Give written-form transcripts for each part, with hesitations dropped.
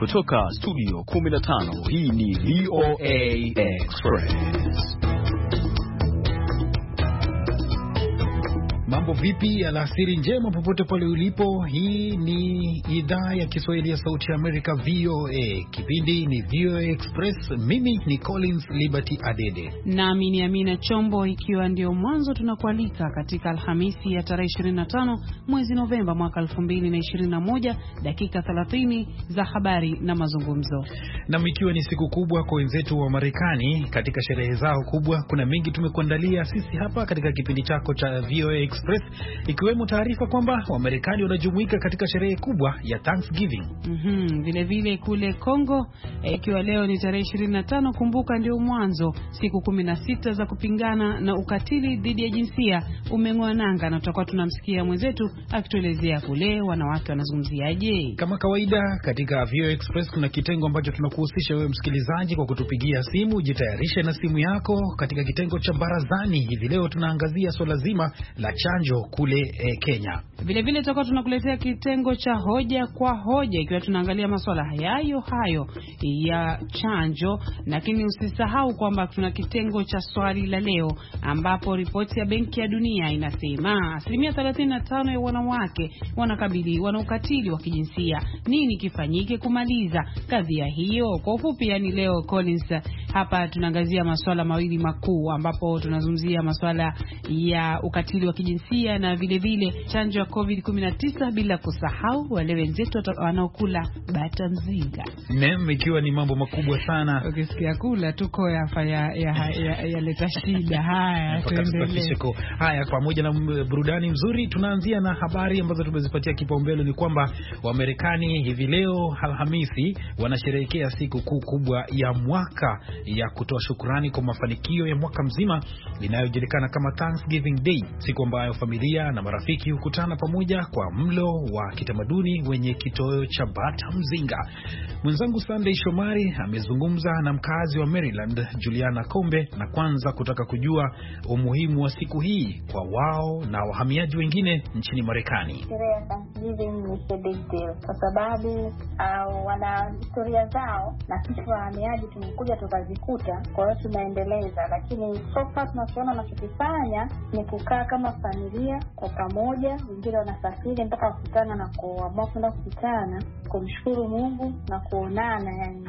Kutoka studio 15 hii ni VOA Express. Mambo vipi? Alasiri njema popote pale ulipo. Hii ni idhaa ya Kiswahili ya Sauti ya Amerika, VOA. Kipindi ni VOA Express. Mimi ni Collins Liberty Adede. Nami ni Amina Chombo, ikiwa ndio mwanzo tunakualika katika Alhamisi ya tarehe 25 mwezi Novemba mwaka 2021, dakika 30 za habari na mazungumzo. Na ikiwa ni siku kubwa kwa wenzetu wa Marekani katika sherehe zao kubwa, kuna mengi tumekuandalia sisi hapa katika kipindi chako cha VOA Express, ikiwemo taarifa kwamba Wamarekani wanajumuika katika sherehe kubwa ya Thanksgiving. Vile vile kule Kongo, ikiwa leo ni tarehe 25, kumbuka ndio mwanzo siku 16 za kupingana na ukatili dhidi ya jinsia umeng'oa nanga, na tutakuwa tunamsikia mwenzetu akituelezea kule wanawake wanazungumziaje. Kama kawaida katika VOA Express kuna kitengo ambacho tunakuhusisha wewe msikilizaji kwa kutupigia simu. Jitayarishe na simu yako katika kitengo cha barazani. Hivi leo tunaangazia swala zima la chanjo kule Kenya. Vile vile tutakuwa tunakuletea kitengo cha hoja kwa hoja, ikiwa tunaangalia masuala hayo ya chanjo, lakini usisahau kwamba tuna kitengo cha swali la leo, ambapo ripoti ya Benki ya Dunia inasema 35% ya wanawake wanakabiliwa na ukatili wa kijinsia. Nini kifanyike kumaliza kadhia hiyo? Kwa ufupi, yani leo Collins, hapa tunaangazia masuala mawili makuu, ambapo tunazungumzia masuala ya ukatili wa kijinsia na vile vile chanjo ya COVID-19, bila kusahau wale wenzetu wanaokula bata mzinga. Ikiwa ni mambo makubwa sana. Ukisikia kula tuko ya leta shida. Haya, tuendelee. Haya, pamoja na burudani mzuri, tunaanzia na habari ambazo tumezipatia kipaumbele. Ni kwamba Wamarekani hivi leo Alhamisi wanasherehekea siku kuu kubwa ya mwaka ya kutoa shukrani kwa mafanikio ya mwaka mzima inayojulikana kama Thanksgiving Day, siku ambayo familia na marafiki hukutana pamoja kwa mlo wa kitamaduni wenye kitoweo cha bata mzinga. Mwenzangu Sunday Shomari amezungumza na mkazi wa Maryland Juliana Kombe, na kwanza kutaka kujua umuhimu wa siku hii kwa wao na wahamiaji wengine nchini Marekani. Thanksgiving ni a big deal kwa sababu wana historia zao na sisi wahamiaji tumekuja tukazikuta, kwa hiyo tunaendeleza. Lakini so far tunachoona wanachokifanya ni kukaa kama familia kwa pamoja. Wengine wanasafiri mpaka kukutana na kuamua kwenda kukutana, kumshukuru Mungu na kuonana yani.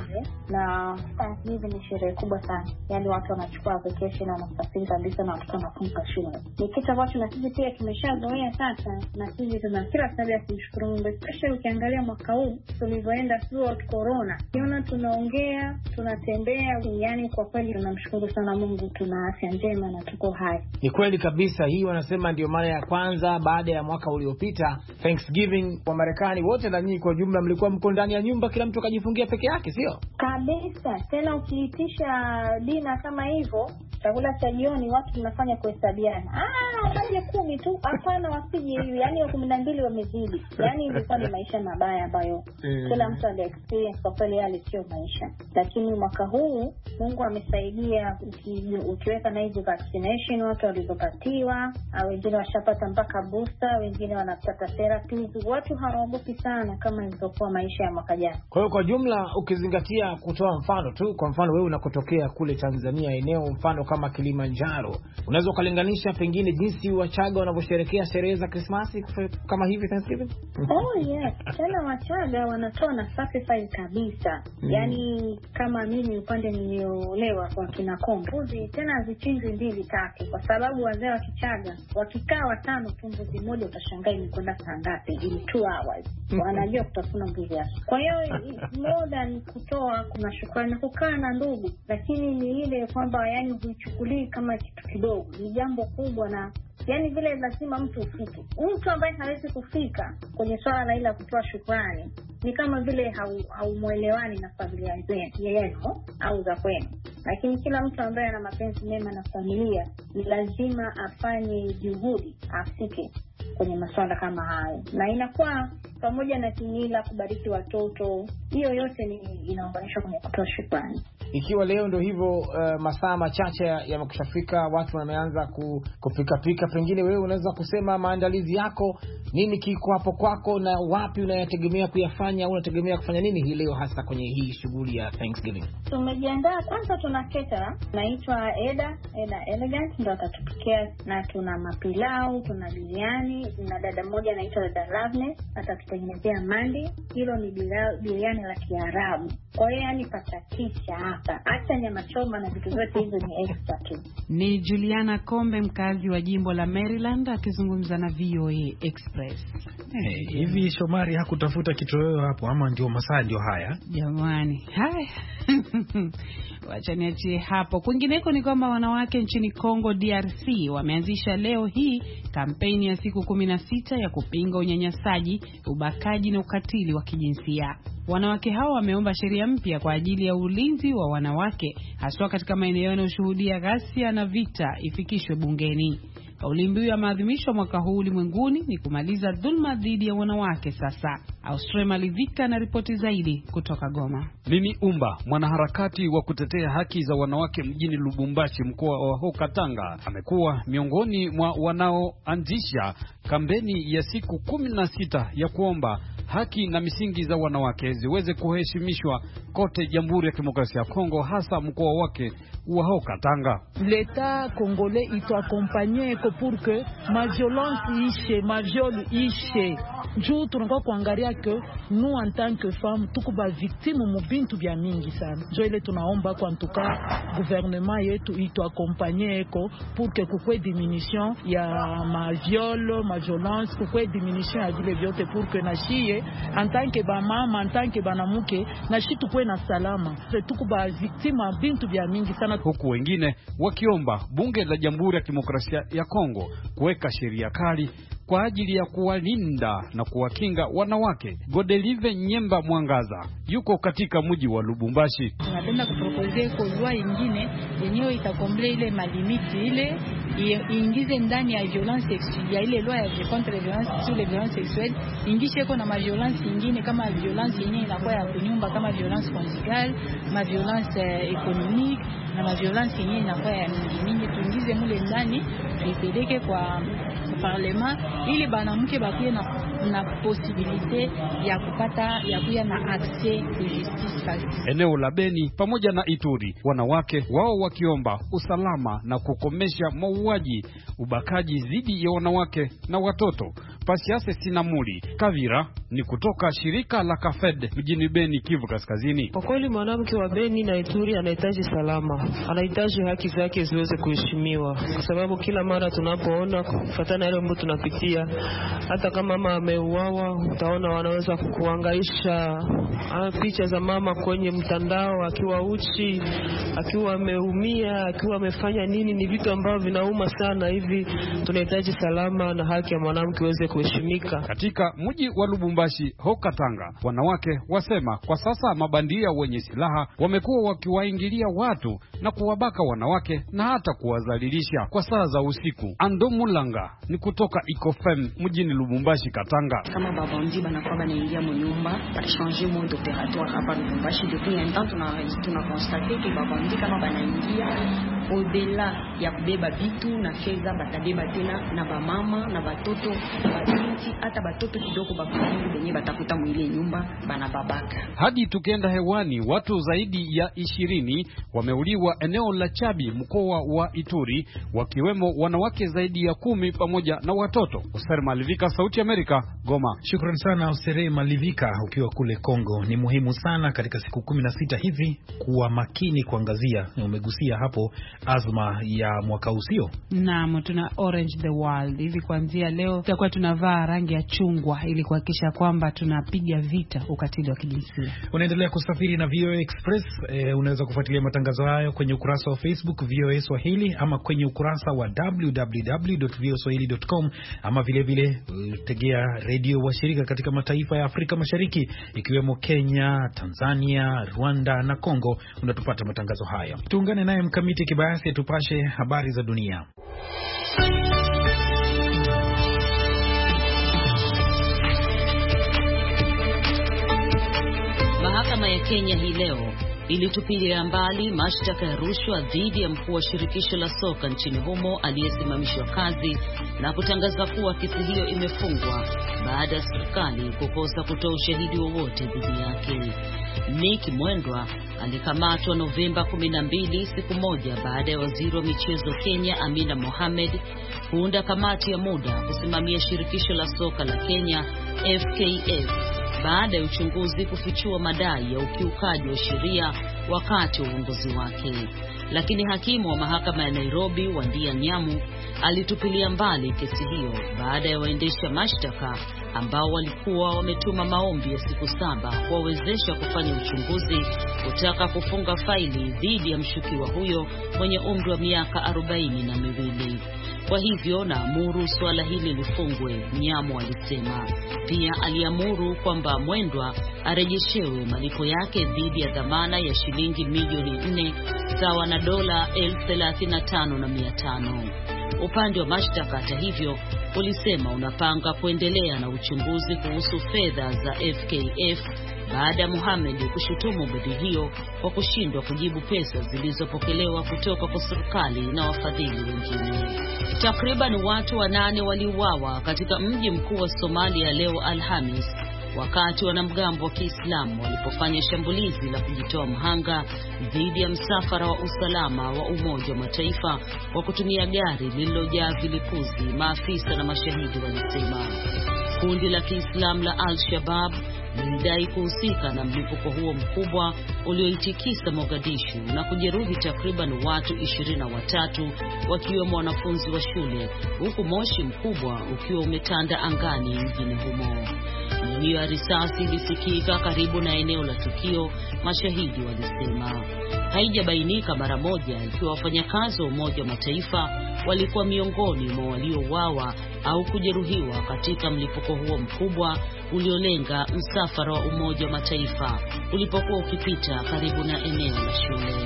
Na Thanksgiving ni sherehe kubwa sana. Yani watu wanachukua vacation na wanasafiri kabisa, na watoto wanafunga shule. Ni kitu ambacho na sisi pia tumeshazoea sasa, na sisi tuna kila sababu ya kumshukuru Mungu. Especially ukiangalia mwaka huu tulivyoenda throughout corona. Kiona tunaongea, tunatembea, yani kwa kweli tunamshukuru sana Mungu, tuna afya njema na tuko hai. Ni kweli kabisa, hii wanasema ndio mara ya kwanza baada ya mwaka uliopita Thanksgiving wa Marekani wote na nyinyi kwa jumla mlikuwa mko ndani ya nyumba, kila mtu kajifungia peke yake, sio? Kabisa. Tena ukiitisha dina kama hivyo, chakula cha jioni, watu tunafanya kuhesabiana. Waje 10 tu, hapana wasije hivi, yani 12 wamezidi. Yani ilikuwa ni maisha mabaya ambayo kila mtu ali experience, kwa kweli yale sio maisha. Lakini mwaka huu Mungu amesaidia, ukiweka na hizo vaccination watu walizopatiwa, wengine washapata mpaka booster, wengine wanapata therapy. Watu hawaogopi sana kama ilivyokuwa maisha ya mwaka jana. Kwa hiyo kwa jumla ukizingatia, kutoa mfano tu, kwa mfano wewe unakotokea kule Tanzania, eneo mfano kama Kilimanjaro, unaweza kulinganisha pengine jinsi Wachaga wanavyosherehekea sherehe za Krismasi kama hivi Thanksgiving? Yes, tena Wachaga wanatoa na sacrifice kabisa. Yani kama mimi upande niliolewa kwa kina Kombuzi, tena zichinzi 2-3, kwa sababu wazee wa Kichaga wakikaa 5 tu, mbuzi mmoja utashangaa imekwenda saa ngapi, in 2 hours. Wanajua kutafuna mbuzi yake. Kwa hiyo more than kutoa, kuna shukrani na kukaa na ndugu, lakini ni ile kwamba yani huichukulii kama kitu kidogo, ni jambo kubwa. Na yani vile lazima mtu ufike. Mtu ambaye hawezi kufika kwenye swala la ila kutoa shukrani ni kama vile haumuelewani na familia yenu au za kwenu. Lakini kila mtu ambaye ana mapenzi mema na familia ni lazima afanye juhudi afike kwenye masuala kama hayo, na inakuwa pamoja na kimila, kubariki watoto, hiyo yote ni inaunganishwa kwenye kutoa shukrani. ikiwa leo ndio hivyo masaa machache yamekushafika, watu wameanza kupika, pengine wewe unaweza kusema maandalizi yako nini kiko hapo kwako na wapi unayategemea kuyafanya, au unategemea kufanya nini hii leo hasa kwenye hii shughuli ya Thanksgiving? Tumejiandaa kwanza, tuna caterer naitwa Eda Elegant ndio atatupikia, na tuna mapilau, tuna biriani, na dada mmoja anaitwa Dada Ravne atatutengenezea mandi. Hilo ni biriani la Kiarabu. Kwa hiyo yani patatisha hapa. Hata nyama choma na vitu vyote hizo ni extra tu. Ni Juliana Kombe, mkazi wa jimbo la Maryland, akizungumza na VOA Express. Hivi Shomari hakutafuta kitoweo hapo ama ndio masaa ndio haya? Jamani, haya. Wacha niachie hapo. Kwingineko ni kwamba wanawake nchini Kongo DRC wameanzisha leo hii kampeni ya siku 16 ya kupinga unyanyasaji, ubakaji na ukatili wa kijinsia. Wanawake hao wameomba sheria mpya kwa ajili ya ulinzi wa wanawake, haswa katika maeneo yanayoshuhudia ghasia na vita, ifikishwe bungeni. Kauli mbiu ya maadhimisho mwaka huu ulimwenguni ni kumaliza dhulma dhidi ya wanawake sasa. Australia Malivika na ripoti zaidi kutoka Goma. Mimi Umba, mwanaharakati wa kutetea haki za wanawake mjini Lubumbashi, mkoa wa Haut-Katanga, amekuwa miongoni mwa wanaoanzisha kampeni ya siku 16 ya kuomba haki na misingi za wanawake ziweze kuheshimishwa kote Jamhuri ya Kidemokrasia ya Kongo, hasa mkoa wake wa Haut-Katanga. L'État congolais il doit accompagner pour que ma violence ishe, ma viol ishe. Juu tunakuwa kuangalia que nous en tant que femmes tuko ba victime mubintu bya mingi sana. Jo ile tunaomba kwa ntuka gouvernement yetu ito accompagner pour que kukwe diminution ya ma viol, ma violence, kukwe diminution ya vile vyote pour que na shie en tant que ba mama, en tant que banamuke na shi tukwe na salama. Tuko ba victime bintu bya mingi sana. Huku wengine wakiomba bunge la Jamhuri ya Kidemokrasia ya Kongo kuweka sheria kali kwa ajili ya kuwalinda na kuwakinga wanawake. Godelive Nyemba Mwangaza yuko katika mji wa Lubumbashi. Tunapenda kupropose kwa loi nyingine yenyewe itakomble ile malimiti ile iingize ndani ya violence sexuelle, ya ile loi ya contre violence sur les violences sexuelles, ingishe kwa na ma violence nyingine kama violence yenyewe inakuwa ya kunyumba kama violence conjugale, ma violence économique na ma violence yenyewe inakuwa ya mingi, tuingize mule ndani tuipeleke kwa parlement ili banamke bakie na possibilité ya kupata ya kuya na accès de justice. Eneo la Beni pamoja na Ituri, wanawake wao wakiomba usalama na kukomesha mauaji, ubakaji dhidi ya wanawake na watoto. Pasiase Sinamuli Kavira ni kutoka shirika la Kafed mjini Beni, Kivu Kaskazini. Kwa kweli mwanamke wa Beni na Ituri anahitaji salama, anahitaji haki zake ziweze kuheshimiwa, kwa sababu kila mara tunapoona kufuatana ile mambo tunapitia, hata kama mama ameuawa, utaona wanaweza kuangaisha picha za mama kwenye mtandao akiwa uchi, akiwa ameumia, akiwa amefanya nini. Ni vitu ambavyo vinauma sana. Hivi tunahitaji salama na haki ya mwanamke iweze kuheshimika. Katika mji wa Lubumbashi, Haut-Katanga, wanawake wasema kwa sasa mabandia wenye silaha wamekuwa wakiwaingilia watu na kuwabaka wanawake na hata kuwadhalilisha kwa saa za usiku. Ando Mulanga ni kutoka Ikofem mjini Lubumbashi, Katanga. Kama babandi banakuwa banaingia mnyumba, changer mode opératoire hapa Lubumbashi depuis un temps, tuna constaté que babandi kama banaingia au-delà ya kubeba vitu na fedha, batabeba tena na bamama na batoto, babinti, hata batoto kidogo bakufungu benye batakuta mwile nyumba banababaka. Hadi tukienda hewani, watu zaidi ya 20 wameuliwa eneo la Chabi, mkoa wa Ituri, wakiwemo wanawake zaidi ya 10 pamoja na watoto. Oser Malivika, Sauti Amerika, Goma. Shukrani sana Oser Malivika ukiwa kule Kongo. Ni muhimu sana katika siku 16 hivi kuwa makini kuangazia, na umegusia hapo azma ya mwaka usio. Naam, tuna Orange the World. Hivi kuanzia leo tutakuwa tunavaa rangi ya chungwa ili kuhakikisha kwamba tunapiga vita ukatili wa kijinsia. Unaendelea kusafiri na VOA Express. Unaweza kufuatilia matangazo hayo kwenye ukurasa wa Facebook VOA Swahili, ama kwenye ukurasa wa www.voaswahili.com, ama vile vile tegea radio washirika katika mataifa ya Afrika Mashariki ikiwemo Kenya, Tanzania, Rwanda na Kongo. Unatupata matangazo hayo. Tuungane naye Mkamiti Kibayasi tupashe habari za dunia. Mahakama ya Kenya hii leo ilitupilia mbali mashtaka ya rushwa dhidi ya mkuu wa shirikisho la soka nchini humo aliyesimamishwa kazi na kutangaza kuwa kesi hiyo imefungwa baada ya serikali kukosa kutoa ushahidi wowote dhidi yake. Nick Mwendwa alikamatwa Novemba 12, siku moja baada ya waziri wa michezo Kenya Amina Mohamed kuunda kamati ya muda kusimamia shirikisho la soka la Kenya FKF baada ya uchunguzi kufichua madai ya ukiukaji wa sheria wakati wa uongozi wake. Lakini hakimu wa mahakama ya Nairobi Wandia Nyamu alitupilia mbali kesi hiyo baada ya waendesha mashtaka ambao walikuwa wametuma maombi ya siku 7 kuwawezesha kufanya uchunguzi kutaka kufunga faili dhidi ya mshukiwa huyo mwenye umri wa miaka 42. Kwa hivyo naamuru suala hili lifungwe, Nyamu alisema. Pia aliamuru kwamba Mwendwa arejeshewe malipo yake dhidi ya dhamana ya shilingi milioni 4 sawa na dola 35,500. Upande wa mashtaka hata hivyo ulisema unapanga kuendelea na uchunguzi kuhusu fedha za FKF baada ya Mohamed kushutumu bodi hiyo kwa kushindwa kujibu pesa zilizopokelewa kutoka kwa serikali na wafadhili wengine. Takriban watu 8 waliuawa katika mji mkuu wa Somalia leo Alhamis wakati wanamgambo wa Kiislamu walipofanya shambulizi la kujitoa mhanga dhidi ya msafara wa usalama wa Umoja wa Mataifa wa kutumia gari lililojaa vilipuzi, maafisa na mashahidi walisema. Kundi la Kiislamu la Al-Shabaab lilidai kuhusika na mlipuko huo mkubwa ulioitikisa Mogadishu na kujeruhi takriban watu 23 wakiwemo wanafunzi wa shule, huku moshi mkubwa ukiwa umetanda angani mjini humo. Milio ya risasi ilisikika karibu na eneo la tukio, mashahidi walisema. Haijabainika mara moja ikiwa wafanyakazi wa Umoja wa Mataifa walikuwa miongoni mwa waliouawa au kujeruhiwa katika mlipuko huo mkubwa uliolenga msafara wa Umoja wa Mataifa ulipokuwa ukipita karibu na eneo la shule.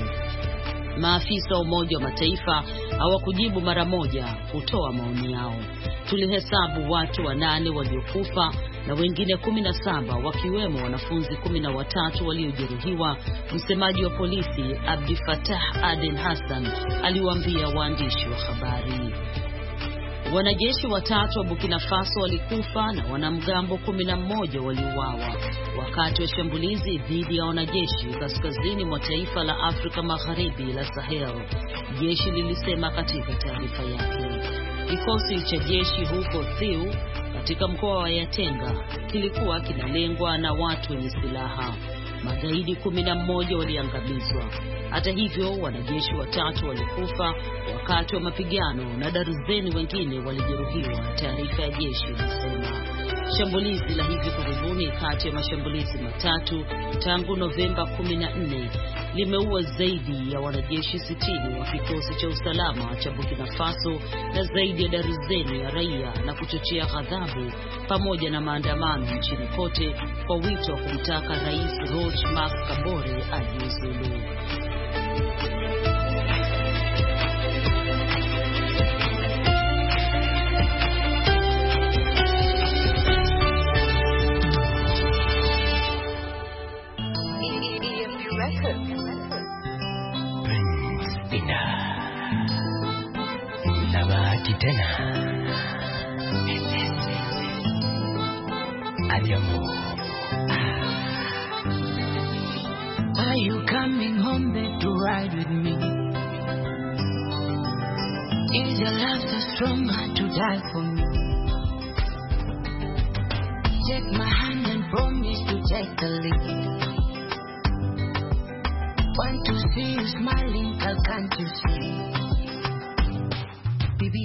Maafisa wa Umoja wa Mataifa hawakujibu mara moja kutoa maoni yao. Tulihesabu watu 8 waliokufa na wengine 17 wakiwemo wanafunzi 13 waliojeruhiwa, msemaji wa polisi Abdi Fattah Aden Hassan aliwaambia waandishi wa habari. Wanajeshi 3 wa Burkina Faso walikufa na wanamgambo 11 waliuawa wakati wa shambulizi dhidi ya wanajeshi kaskazini mwa taifa la Afrika Magharibi la Sahel, jeshi lilisema katika taarifa yake. Kikosi cha jeshi huko Thiou katika mkoa wa Yatenga kilikuwa kinalengwa na watu wenye silaha. Magaidi 11 waliangamizwa. Hata hivyo, wanajeshi 3 walikufa wakati wa mapigano na darzeni wengine walijeruhiwa, taarifa ya jeshi ilisema. Shambulizi la hivi karibuni kati ya mashambulizi 3 tangu Novemba 14 limeua zaidi ya wanajeshi 60 wa kikosi cha usalama cha Burkina Faso na zaidi ya darzeni ya raia na kuchochea ghadhabu pamoja na maandamano nchini kote kwa wito wa kumtaka Rais Roch Marc Kabore ajiuzulu. Are you coming home back to ride with me? Is your love so strong to die for me? Take my hand and promise to take the lead. Want to see you smiling, girl, can't you see? Baby,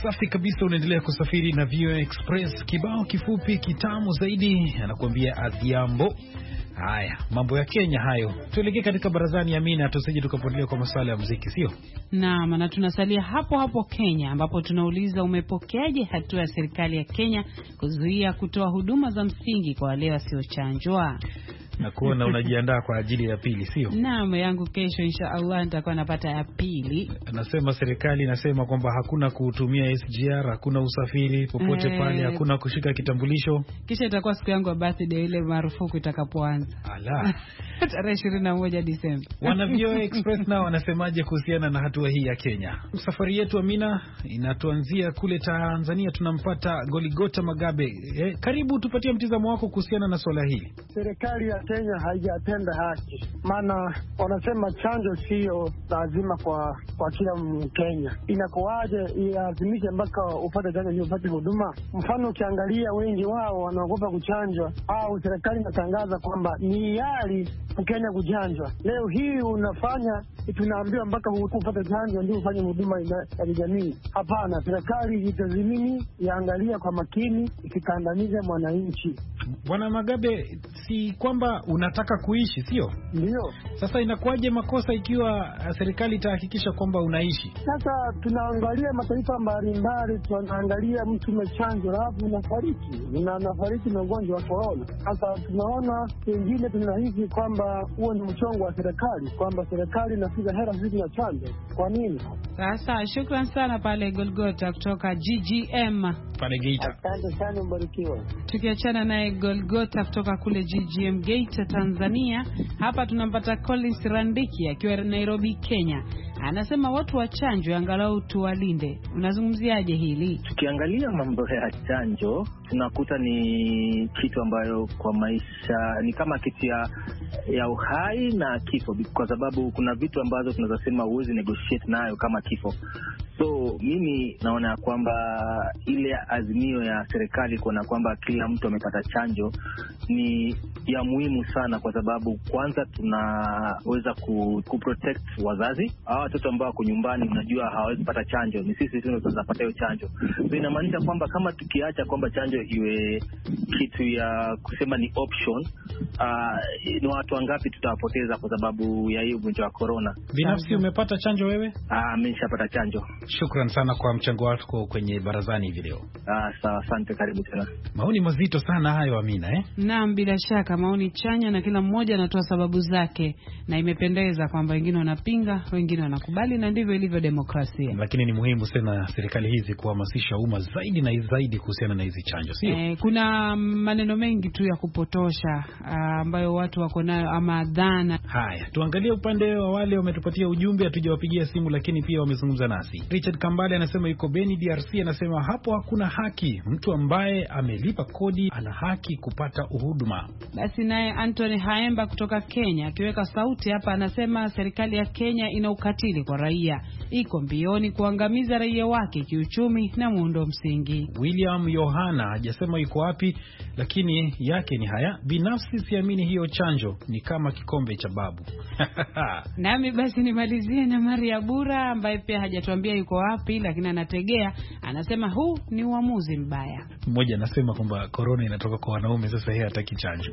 Safi kabisa, unaendelea kusafiri na VOA Express. Kibao kifupi kitamu zaidi anakuambia Adhiambo. Haya, mambo ya Kenya hayo. Tuelekee katika barazani ya Amina, tusije tukapotelea kwa masuala ya muziki, sio? Naam, na tunasalia hapo hapo Kenya, ambapo tunauliza umepokeaje hatua ya serikali ya Kenya kuzuia kutoa huduma za msingi kwa wale wasiochanjwa? Na kuona unajiandaa kwa ajili ya pili, sio? Naam, yangu kesho inshallah nitakuwa napata ya pili. Anasema serikali inasema kwamba hakuna kutumia SGR, hakuna usafiri popote pale, hakuna kushika kitambulisho. Kisha itakuwa siku yangu ya birthday ile marufuku itakapoanza. Ala. Tarehe 21 Disemba. Wana VOA Express nao wanasemaje kuhusiana na hatua hii ya Kenya? Safari yetu Amina inatuanzia kule Tanzania, tunampata Goligota Magabe. Karibu tupatie mtizamo wako kuhusiana na swala hili. Serikali ya Kenya haijatenda haki, maana wanasema chanjo sio lazima kwa kila Mkenya. Inakuwaje ilazimishe mpaka upate chanjo ndio upate huduma? Mfano, ukiangalia wengi wao wanaogopa kuchanjwa, au serikali inatangaza kwamba ni hiari Mkenya kuchanjwa. Leo hii unafanya tunaambiwa mpaka upate chanjo ndio ufanye huduma ya jamii. Hapana, serikali itazimini, iangalia kwa makini, ikikandamiza mwananchi. Bwana Magabe, si kwamba unataka kuishi, sio? Ndio. Sasa inakuwaje makosa ikiwa serikali itahakikisha kwamba unaishi? Sasa tunaangalia mataifa mbalimbali, tunaangalia mtu umechanjwa alafu unafariki na ugonjwa wa corona. Sasa tunaona wengine tunahisi kwamba huo ni mchongo wa serikali, kwamba serikali inapiga hela hizi na chanjo. Kwa nini? Sasa shukrani sana pale Golgota kutoka GGM pale Geita. Asante sana, mbarikiwa. Tukiachana naye Golgota kutoka kule GGM Geita Tanzania, hapa tunampata Collins Randiki akiwa Nairobi Kenya. Anasema watu wa chanjo angalau tuwalinde. Unazungumziaje hili? Tukiangalia mambo ya chanjo tunakuta ni kitu ambayo kwa maisha ni kama kitu ya uhai na kifo, kwa sababu kuna vitu ambazo tunaweza sema huwezi negotiate nayo kama kifo. So mimi naona kwamba ile azimio ya serikali kuona kwamba kila mtu amepata chanjo ni ya muhimu sana, kwa sababu kwanza tunaweza kuprotect wazazi. Hawa watoto ambao wako nyumbani unajua hawawezi pata chanjo, ni sisi tu ndio tunapata hiyo chanjo. So inamaanisha kwamba kama tukiacha kwamba chanjo iwe kitu ya kusema ni option, ni watu wangapi tutawapoteza kwa sababu ya hiyo ugonjwa wa corona. Binafsi umepata chanjo wewe? Mimi nishapata chanjo. Shukran sana kwa mchango wako kwenye barazani hivi leo. Sawa, asante, karibu tena. Maoni mazito sana hayo Amina, Naam, bila shaka maoni chanya na kila mmoja anatoa sababu zake, na imependeza kwamba wengine wanapinga, wengine wanakubali, na ndivyo ilivyo demokrasia. Lakini ni muhimu sana serikali hizi kuhamasisha umma zaidi na zaidi kuhusiana na hizi chanjo, sio? Kuna maneno mengi tu ya kupotosha ambayo watu wako nayo ama dhana. Haya, tuangalie upande wa wale wametupatia ujumbe, hatujawapigia simu lakini pia wamezungumza nasi. Richard Kambale anasema yuko Beni DRC, anasema hapo hakuna haki. Mtu ambaye amelipa kodi ana haki kupata huduma. Basi naye Anthony Haemba kutoka Kenya akiweka sauti hapa anasema serikali ya Kenya ina ukatili kwa raia, iko mbioni kuangamiza raia wake kiuchumi na muundo msingi. William Yohana hajasema yuko wapi, lakini yake ni haya: binafsi siamini hiyo chanjo, ni kama kikombe cha babu. Nami basi nimalizie na Maria Bura ambaye pia hajatuambia yuko wapi, lakini anategea, anasema huu ni uamuzi mbaya. Mmoja anasema kwamba corona inatoka kwa wanaume, sasa yeye hataki chanjo.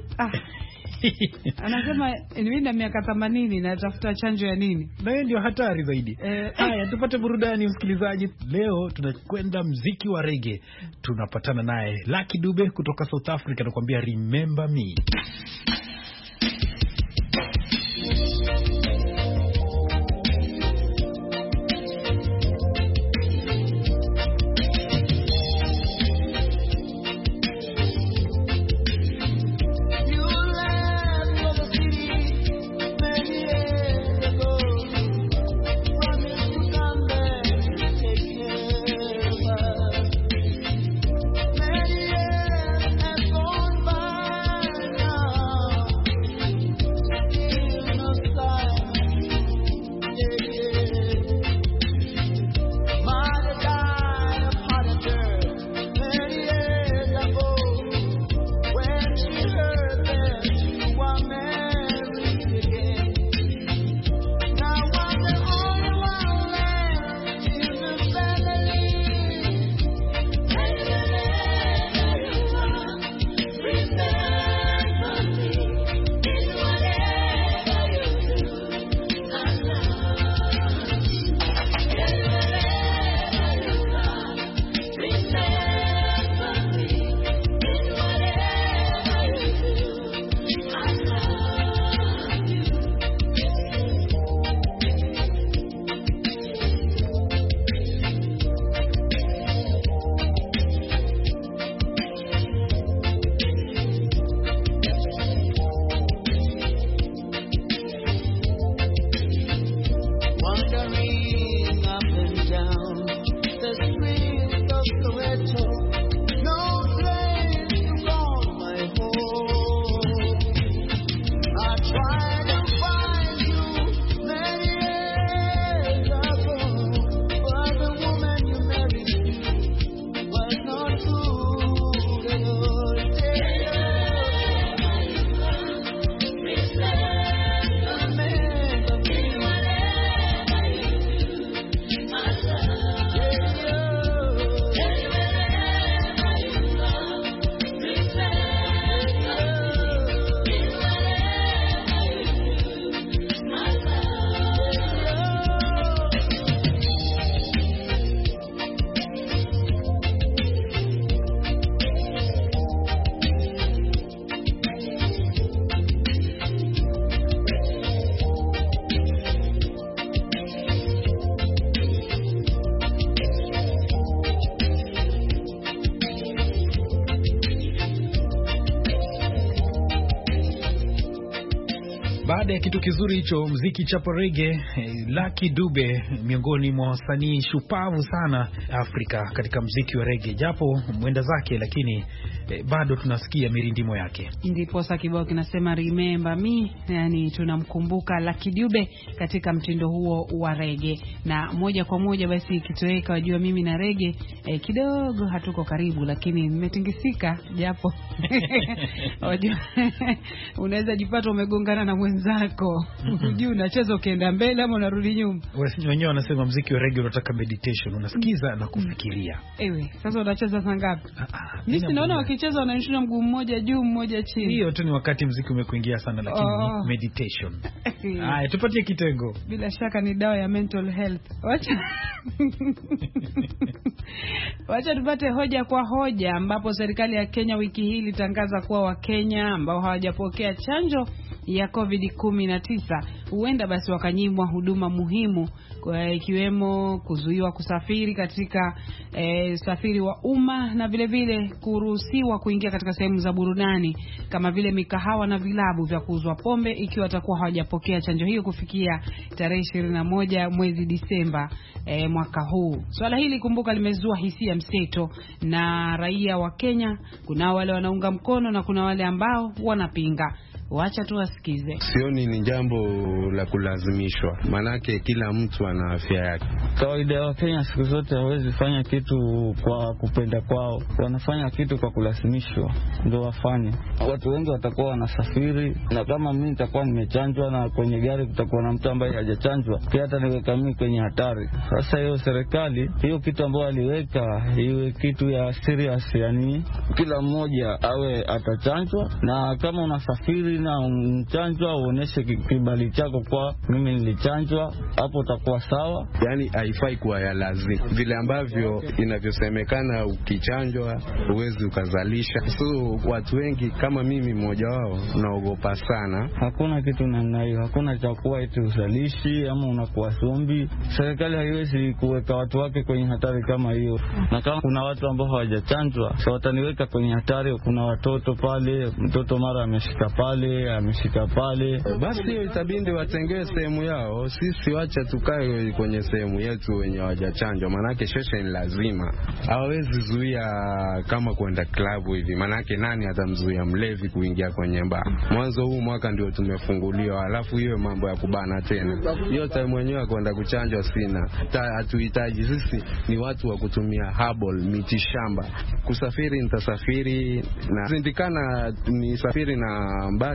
Anasema mimi na miaka 80 natafuta chanjo ya nini? Na hiyo ndio hatari zaidi. Haya, tupate burudani msikilizaji. Leo tunakwenda mziki wa reggae. Tunapatana naye Lucky Dube kutoka South Africa, anakuambia Remember Me. baada ya kitu kizuri hicho, mziki chapo reggae, Lucky Dube miongoni mwa wasanii shupavu sana Afrika katika mziki wa reggae, japo mwenda zake, lakini bado tunasikia mirindimo yake. Ndipo sasa kibao kinasema remember me, yani tunamkumbuka Lucky Dube katika mtindo huo wa reggae. Na moja kwa moja basi kitoweka, wajua mimi na reggae kidogo hatuko karibu, lakini nimetingisika japo wajua unaweza jipata umegongana na mwenzako, unajua unacheza ukienda mbele ama unarudi nyuma. Wenyewe wanasema muziki wa reggae unataka meditation, unasikiza na kufikiria. Sasa unacheza saa ngapi? Mimi sinaona wakicheza wanashusha mguu mmoja juu mmoja chini. Hiyo tu ni wakati muziki umekuingia sana, lakini meditation. Haya, tupatie kitengo. Bila shaka ni dawa ya mental health. Wacha tupate hoja kwa hoja, ambapo serikali ya Kenya wiki hii ilitangaza kuwa Wakenya ambao hawajapokea chanjo ya COVID-19 huenda basi wakanyimwa huduma muhimu, ikiwemo kuzuiwa kusafiri katika usafiri wa umma, na vile vile kuruhusiwa kuingia katika sehemu za burudani kama vile mikahawa na vilabu vya kuuzwa pombe, ikiwa watakuwa hawajapokea chanjo hiyo kufikia tarehe 21 mwezi Disemba mwaka huu. Swala hili kumbuka limezua hisia mseto na raia wa Kenya. Kuna wale wanaunga mkono na kuna wale ambao wanapinga. Wacha tu wasikize. Sioni ni jambo la kulazimishwa, manake kila mtu ana afya yake. Kawaida wa Kenya siku zote hawezi fanya kitu kwa kupenda kwao, wanafanya kitu kwa kulazimishwa ndio wafanye. Watu wengi watakuwa wanasafiri, na kama mimi nitakuwa nimechanjwa na kwenye gari kutakuwa na mtu ambaye hajachanjwa, pia hata niweka mimi kwenye hatari. Sasa hiyo serikali, hiyo kitu ambayo aliweka iwe kitu ya serious, yani kila mmoja awe atachanjwa, na kama unasafiri na mchanjwa uoneshe kibali chako kwa mimi nilichanjwa, hapo utakuwa sawa. Yani haifai kuwa ya lazima, vile ambavyo inavyosemekana ukichanjwa uwezi ukazalisha. So watu wengi kama mimi mmoja wao naogopa sana. Hakuna kitu namna hiyo, hakuna cha kuwa eti uzalishi ama unakuwa zombi. Serikali haiwezi kuweka watu wake kwenye hatari kama hiyo. Na kama kuna watu ambao hawajachanjwa, so wataniweka kwenye hatari. Kuna watoto pale, mtoto mara ameshika pale, basi hiyo itabindi watengewe sehemu yao. Sisi wacha tukae kwenye sehemu yetu wenye hawajachanjwa, manake sheshe ni lazima. Hawezi zuia kama kwenda klabu hivi, manake nani atamzuia mlevi kuingia kwenye bar? Mwanzo huu mwaka ndio tumefunguliwa, alafu hiyo mambo ya kubana tena. Hiyo time mwenyewe kwenda kuchanjwa sina. Hatuhitaji, sisi ni watu wa kutumia herbal, miti shamba. Kusafiri nitasafiri, na sindikana ni safiri na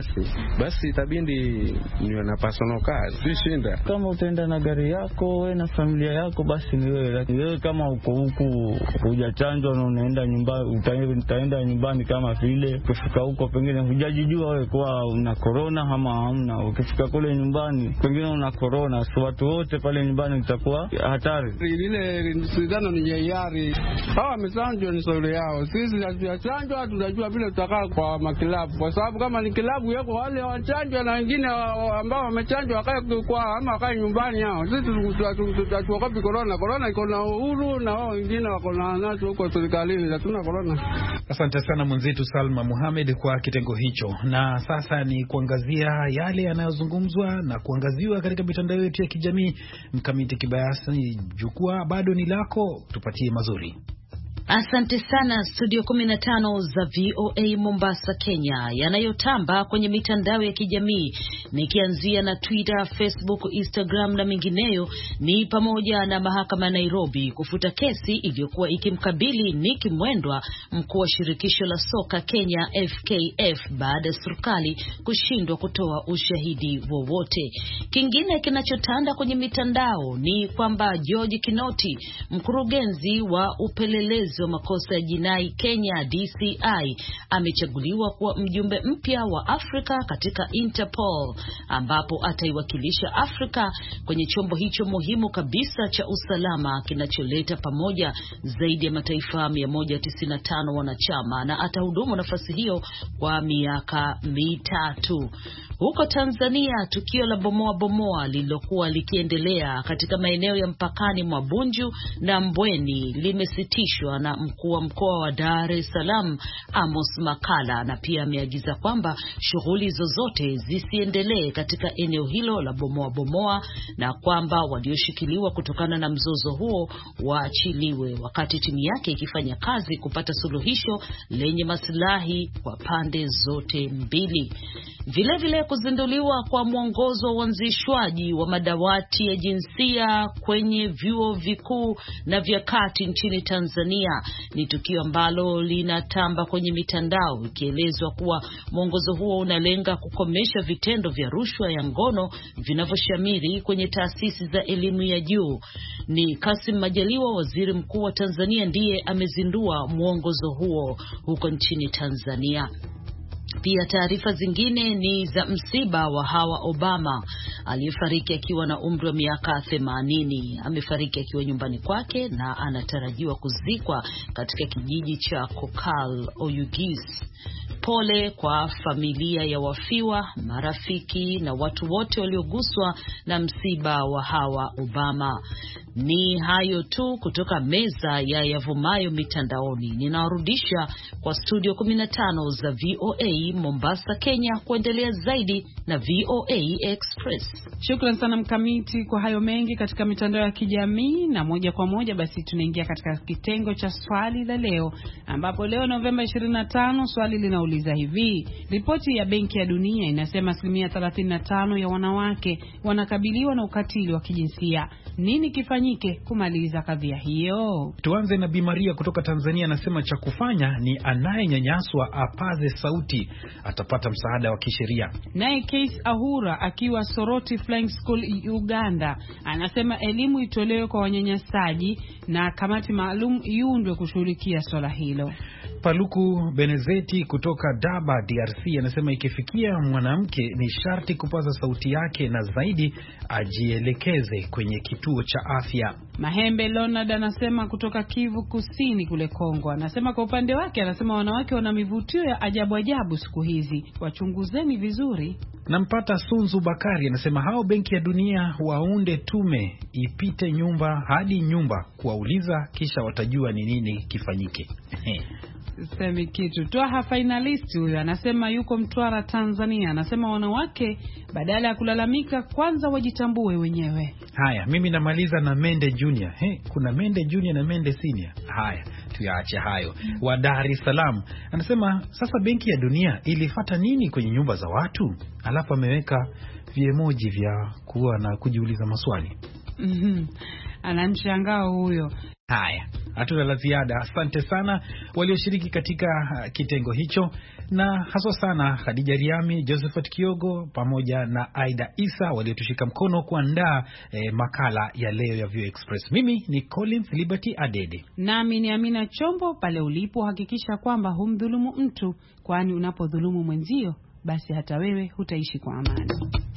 basi itabindi niwe na personal car, si shinda. Kama utaenda na gari yako wewe na familia yako, basi ni wewe. Lakini wewe kama uko huku hujachanjwa na unaenda nyumbani, utaenda nyumbani kama vile ukifika huko pengine hujajijua wewe kwa una corona ama hamna. Ukifika kule nyumbani pengine una corona, so watu wote pale nyumbani itakuwa hatari. Ile sidhano ni yari. Hawa wamechanjwa ni sore yao. Sisi hatujachanjwa, tunajua vile tutakaa kwa makilabu, kwa sababu kama ni kilabu yako wale wachanjwa na wengine ambao wamechanjwa wakae kwa ama wakae nyumbani yao. Sisi tutaogopa corona iko na uhuru, na wao wengine wako na nazo huko serikalini, hatuna corona. Asante sana mwenzetu Salma Mohamed kwa kitengo hicho. Na sasa ni kuangazia yale yanayozungumzwa na kuangaziwa katika mitandao yetu ya kijamii. Mkamiti Kibayasi, jukwaa bado ni lako, tupatie mazuri. Asante sana studio 15 za VOA Mombasa, Kenya, yanayotamba kwenye mitandao ya kijamii, nikianzia na Twitter, Facebook, Instagram na mingineyo, ni pamoja na mahakama ya Nairobi kufuta kesi iliyokuwa ikimkabili Nick Mwendwa, mkuu wa shirikisho la soka Kenya FKF, baada ya serikali kushindwa kutoa ushahidi wowote. Kingine kinachotanda kwenye mitandao ni kwamba George Kinoti, mkurugenzi wa upelelezi wa makosa ya jinai Kenya DCI, amechaguliwa kuwa mjumbe mpya wa Afrika katika Interpol, ambapo ataiwakilisha Afrika kwenye chombo hicho muhimu kabisa cha usalama kinacholeta pamoja zaidi ya mataifa 195 wanachama, na atahudumu nafasi hiyo kwa miaka 3. Huko Tanzania, tukio la bomoa lililokuwa likiendelea katika maeneo ya mpakani mwa Bunju na Mbweni limesitishwa akiongozwa na mkuu wa mkoa wa Dar es Salaam Amos Makala, na pia ameagiza kwamba shughuli zozote zisiendelee katika eneo hilo la bomoa na kwamba walioshikiliwa kutokana na mzozo huo waachiliwe, wakati timu yake ikifanya kazi kupata suluhisho lenye maslahi kwa pande zote mbili. Vile kuzinduliwa kwa mwongozo wa uanzishwaji wa madawati ya jinsia kwenye vyuo vikuu na vya kati nchini Tanzania ni tukio ambalo linatamba kwenye mitandao, ikielezwa kuwa mwongozo huo unalenga kukomesha vitendo vya rushwa ya ngono vinavyoshamiri kwenye taasisi za elimu ya juu. Ni Kassim Majaliwa, waziri mkuu wa Tanzania, ndiye amezindua mwongozo huo huko nchini Tanzania. Pia taarifa zingine ni za msiba wa Hawa Obama aliyefariki akiwa na umri wa miaka 80. Amefariki akiwa nyumbani kwake na anatarajiwa kuzikwa katika kijiji cha Kokal Oyugis. Pole kwa familia ya wafiwa, marafiki na watu wote walioguswa na msiba wa Hawa Obama. Ni hayo tu kutoka meza ya yavumayo mitandaoni. Ninawarudisha kwa studio 15 za VOA Mombasa, Kenya, kuendelea zaidi na VOA Express. Shukrani sana Mkamiti kwa hayo mengi katika mitandao ya kijamii, na moja kwa moja basi tunaingia katika kitengo cha swali la leo, ambapo leo Novemba 25 swali linauliza hivi: ripoti ya Benki ya Dunia inasema 35% ya wanawake wanakabiliwa na ukatili wa kijinsia. Nini kifanyike kumaliza kadhia hiyo? Tuanze na Bi Maria kutoka Tanzania, anasema cha kufanya ni anayenyanyaswa apaze sauti, atapata msaada wa kisheria. Naye Case Ahura akiwa Soroti Flying School Uganda anasema elimu itolewe kwa wanyanyasaji na kamati maalum iundwe kushughulikia swala hilo. Paluku Benezeti kutoka Daba DRC anasema ikifikia mwanamke ni sharti kupaza sauti yake na zaidi ajielekeze kwenye kituo cha afya. Mahembe Leonard anasema kutoka Kivu Kusini kule Kongo, anasema kwa upande wake, anasema wanawake wana mivutio ya ajabu siku hizi, wachunguzeni vizuri. Nampata Sunzu Bakari anasema hao Benki ya Dunia waunde tume ipite nyumba hadi nyumba kuwauliza, kisha watajua ni nini kifanyike. Semi kitu. Twaha finalist huyo anasema yuko Mtwara Tanzania, anasema wanawake badala ya kulalamika kwanza wajitambue wenyewe. Haya, mimi namaliza na Mende Junior. Kuna Mende Junior na Mende Senior. Haya, tuyaache hayo. Wa Dar es Salaam anasema sasa Benki ya Dunia ilifuata nini kwenye nyumba za watu? Alafu ameweka viemoji vya kuwa na kujiuliza maswali. Anamshangao huyo. Haya, hatuna la ziada. Asante sana walioshiriki katika kitengo hicho, na haswa sana Khadija Riami, Josephat Kiogo pamoja na Aida Isa waliotushika mkono kuandaa makala ya leo ya VOA Express. Mimi ni Collins Liberty Adede. Nami ni Amina Chombo. Pale ulipo hakikisha kwamba humdhulumu mtu, kwani unapodhulumu mwenzio basi hata wewe hutaishi kwa amani.